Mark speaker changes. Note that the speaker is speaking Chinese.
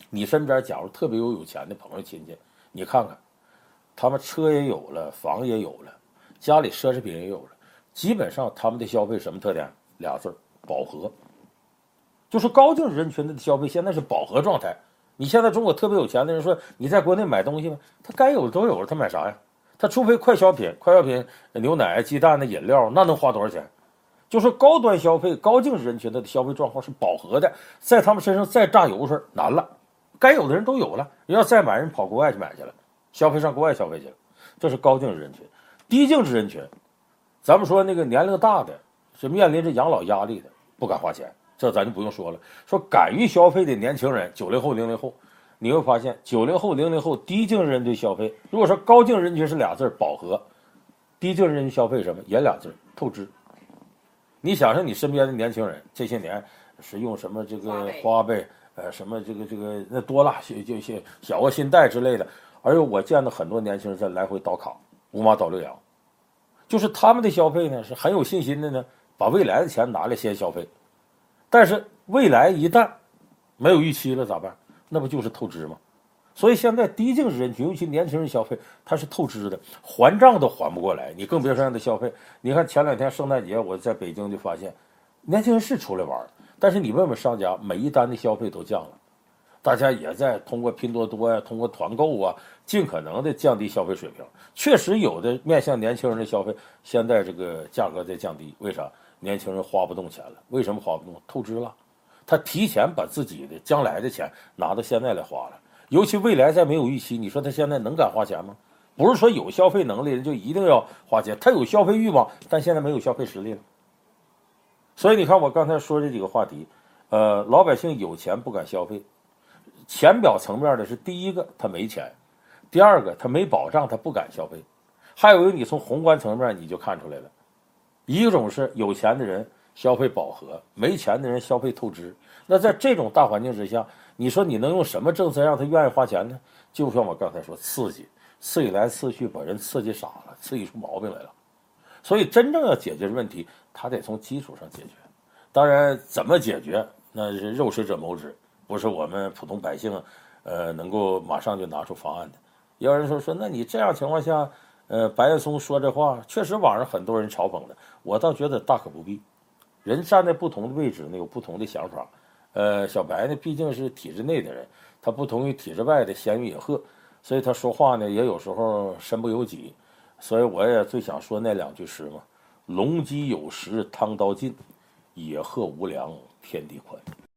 Speaker 1: 你身边假如特别有钱的朋友亲戚，你看看，他们车也有了，房也有了，家里奢侈品也有了，基本上他们的消费什么特点？俩字儿：饱和。就是高净值人群的消费现在是饱和状态。你现在中国特别有钱的人说你在国内买东西吗？他该有的都有了，他买啥呀？他除非快消品，牛奶、鸡蛋的饮料，那能花多少钱？就是高端消费、高净值人群的消费状况是饱和的，在他们身上再榨油水难了。该有的人都有了，人要再买，人跑国外去买去了，消费上国外消费去了，这是高净值人群。低净值人群，咱们说那个年龄大的是面临着养老压力的，不敢花钱，这咱就不用说了。说敢于消费的年轻人，90后、00后，你会发现90后、00后低净值人群消费，如果说高净值人群是俩字饱和，低净值人群消费什么也俩字透支。你想想你身边的年轻人这些年是用什么这个花呗，什么这个那多了就些小额信贷之类的，而且我见到很多年轻人在来回倒卡，五马倒六羊，就是他们的消费呢是很有信心的呢，把未来的钱拿来先消费，但是未来一旦没有预期了咋办？那不就是透支吗？所以现在低净值人群，尤其年轻人消费，他是透支的，还账都还不过来，你更别说让他消费。你看前2天圣诞节，我在北京就发现，年轻人是出来玩，但是你问问商家，每一单的消费都降了，大家也在通过拼多多呀，通过团购啊，尽可能的降低消费水平。确实有的面向年轻人的消费，现在这个价格在降低，为啥？年轻人花不动钱了，为什么花不动？透支了，他提前把自己的将来的钱拿到现在来花了。尤其未来再没有预期，你说他现在能敢花钱吗？不是说有消费能力人就一定要花钱，他有消费欲望，但现在没有消费实力了。所以你看我刚才说这几个话题，老百姓有钱不敢消费，浅表层面的是第一个他没钱，第二个他没保障他不敢消费，还有一个你从宏观层面你就看出来了，一种是有钱的人消费饱和，没钱的人消费透支。那在这种大环境之下，你说你能用什么政策让他愿意花钱呢？就像我刚才说，刺激来刺去，把人刺激傻了，刺激出毛病来了。所以真正要解决问题，他得从基础上解决。当然，怎么解决，那是肉食者谋之，不是我们普通百姓能够马上就拿出方案的。有人说，那你这样情况下，白岩松说这话，确实网上很多人嘲讽的，我倒觉得大可不必。人站在不同的位置呢，有不同的想法。小白呢，毕竟是体制内的人，他不同于体制外的闲云野鹤，所以他说话呢，也有时候身不由己。所以我也最想说那2句诗嘛：龙鸡有时汤刀尽，野鹤无良天地宽。